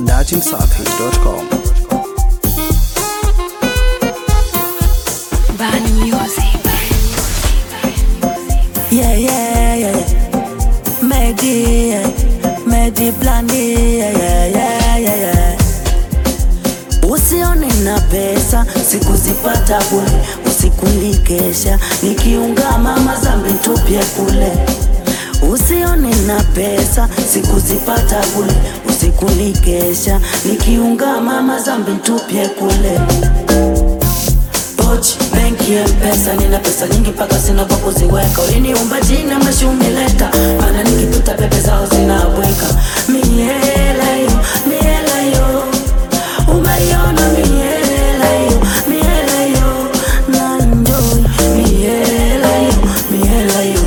dachimsafi.com. Yeah. Medi Blandi, yeah. Usione na pesa, sikuzipata bure, usikulikesha, nikiunga mama zambi tupie kule. Usione na pesa, sikuzipata bure, usikulikesha, nikiunga mama zambi tupie kule. Pochi, benki ya pesa, nina pesa nyingi paka sina kwa kuziweka. Uliniumba jina mashumi leta, mana nikipita pepe zao zinabweka. Miela yo, umaiona miela yo, na enjoy. Miela yo.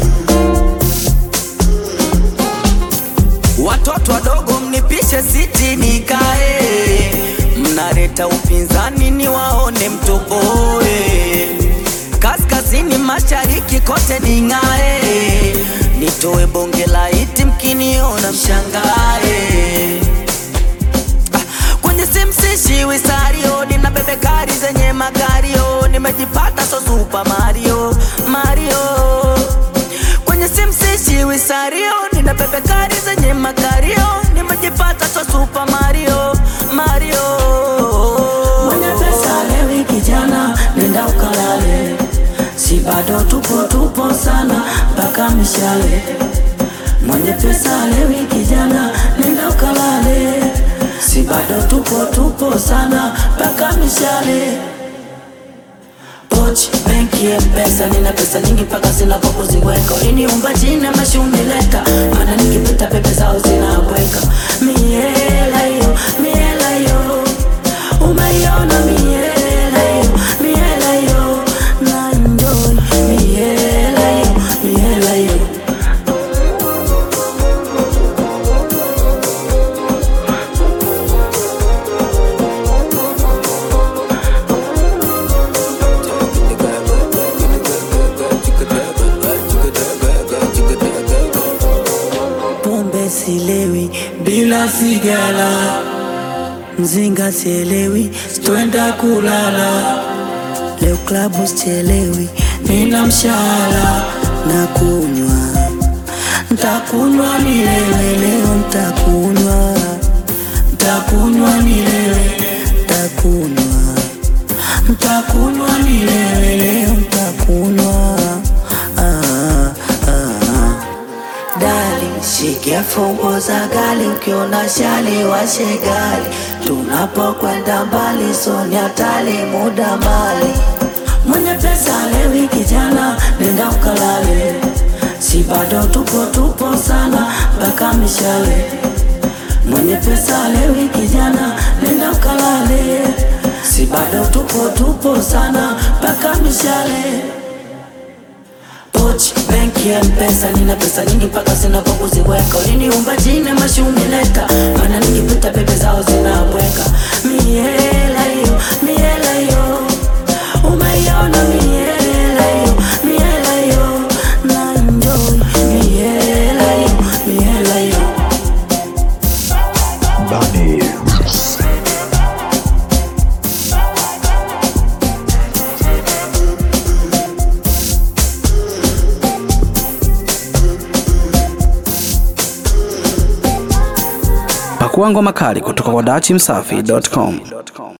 Watoto wadogo mnipishe siti nikae, mnaleta upinzani ni waone mtoboe. Kaskazini mashariki kote ningae, nitoe bonge la iti mkiniona mshangae. Kwenye simsishi wisario, nina bebe kari zenye magario, nimejipata so Super Mario. Kwenye simsishi wisario, nina bebe kari zenye magario, nimejipata so Super Mario. Mwenye pesa lewi kijana, nenda ukalale, si bado tupo sana, mpaka mishale. Mwenye pesa lewi kijana, nenda ukalale, si bado tupo sana, mpaka mishale. Pochi, benki ya pesa, nina pesa nyingi paka sina kwa kuziweka. Uliniumba jina mashumi leta, mana nikipita pepe zao zinabweka. Miela yo, umaiona miela yo, na enjoy. Miela yo. Pombe silewi bila sigara, mzinga sielewi, twenda kulala. Leo klabu sichelewi, nina mshahara na kunywa. Ntakunywa nilewe leo, ntakunywa nilewe, ntakunywa nilewe leo, ntakunywa. Dali, shikia fungo za gali, ukiona shali washe gali. Tunapokwenda mbali, soni hatali muda mali. Mwenye pesa lewi kijana, nenda ukalale, si bado tupo sana, mpaka mishale. Mwenye pesa lewi kijana, nenda ukalale, si bado tupo sana, mpaka mishale. Pochi, benki ya pesa, nina pesa nyingi paka sina kwa kuziweka. Uliniumba jina mashumi leta, mana nikipita pepe zao zinabweka. Miela yo, umaiona miela yo, na enjoy. Miela yo. Pakua ngoma kali kutoka kwa dachimsafi.com.